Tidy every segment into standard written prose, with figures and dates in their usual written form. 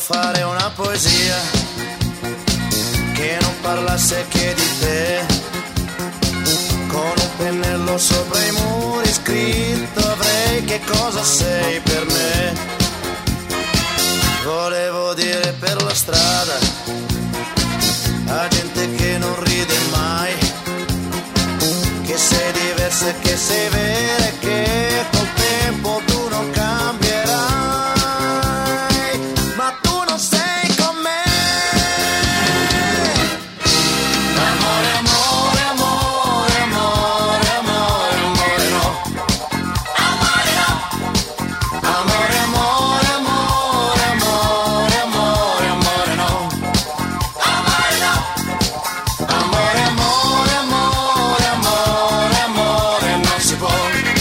fare una poesia che non parlasse che di te, con un pennello sopra i muri scritto avrei che cosa sei per me. Volevo dire per la strada a gente che non ride mai, che sei diversa e che sei vera e che col tempo tu non cambierai, ma tu non sei con me. Amore, amore, amore, amore, amore, amore no. Amore no. Amore, amore, amore, amore, amore, amore no. Amore no. Amore, amore, amore, amore, amore non si può.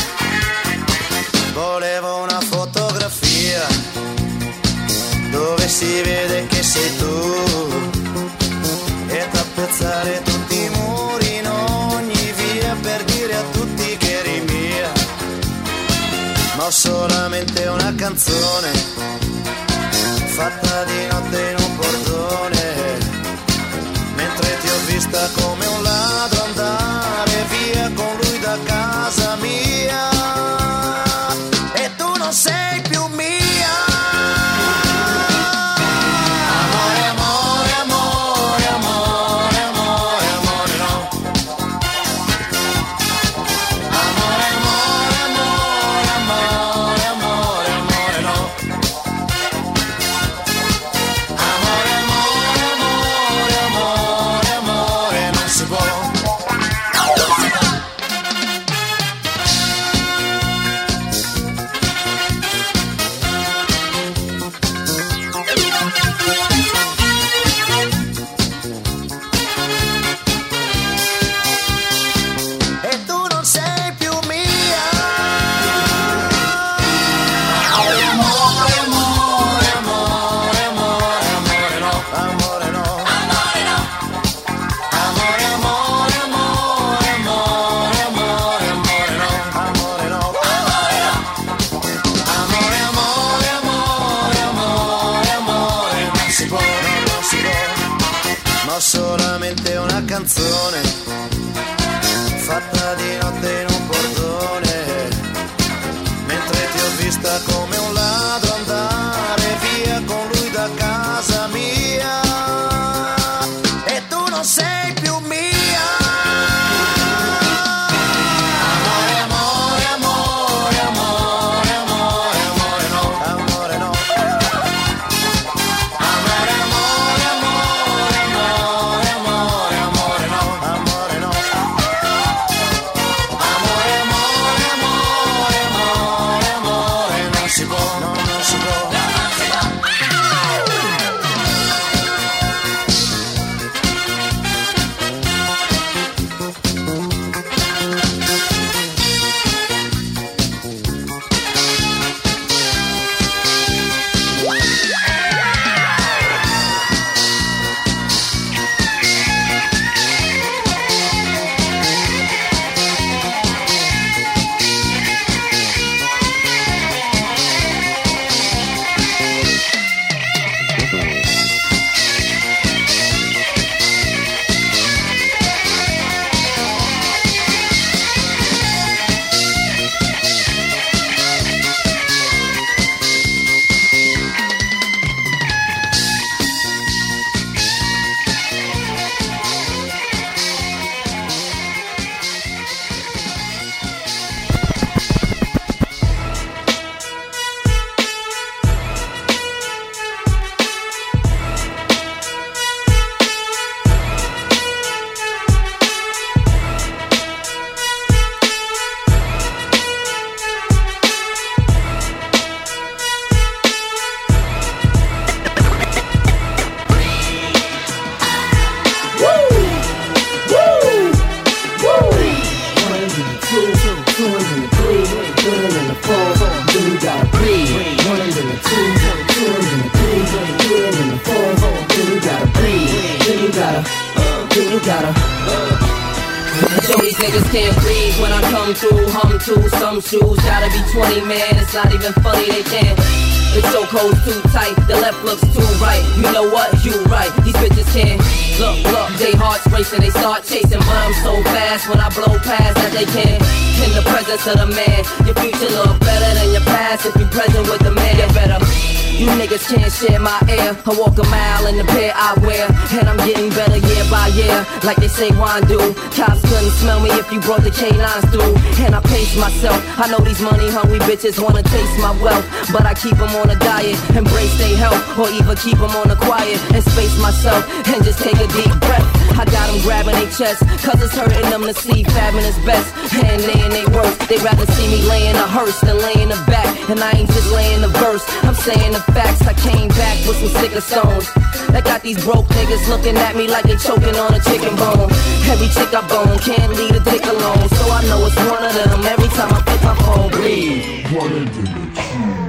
Volevo una fotografia dove si vede che sei tu e tappezzare tutti i muri in ogni via per dire a tutti che eri mia. Ma ho solamente una canzone fatta di notte in un portone, mentre ti ho vista come un ladro andare via con lui da casa mia, e tu non sei più mia. Amore, amore, amore, amore, amore, amore no. Amore, amore, amore, amore, amore, amore no. Amore, amore, amore, amore, amore non si può. E tu non sei più mia. Amore, amore, amore, amore, amore, amore no. Amore no. Amore no. Amore, amore, amore, amore, amore, amore no. Amore no. Amore no. Amore, amore, amore, amore, amore non si può, non si può. Ma ho solamente una canzone fatta di notte in un portone, mentre ti ho vista come un ladro andare via con lui da casa mia, e tu non sei più mia. Amore, amore, amore, amore, amore, amore no. Amore no. Amore, amore, amore, amore, amore, amore no. Amore no. Amore, amore, amore, amore, amore non si può, no, non si può. So these niggas can't breathe when I come through, hum to some shoes. Gotta be 20, man, it's not even funny, they can't. The chokehold's too tight, the left looks too right. You know what? You right. These bitches can't look, they hearts racing, they start chasing, but I'm so fast when I blow past that they can't. In the presence of the man, your future look better than your past if you present with the man. You better. You niggas can't share my air. I walk a mile in the pair I wear, and I'm getting better year by year, like they say wine do. Cops couldn't smell me if you brought the canines through. And I pace myself. I know these money hungry bitches wanna taste my wealth, but I keep them on a diet, embrace their health, or even keep them on the quiet and space myself and just take a deep breath. I got them grabbing their chest, cause it's hurting them to see fabbing is best. And they in they worst, they rather see me laying a hearse than laying the back. And I ain't just laying the verse, I'm saying the facts. I came back with some sicker stones that got these broke niggas looking at me like they choking on a chicken bone. Every chick I bone can't leave a dick alone, so I know it's one of them every time I pick my phone. Breathe. What into the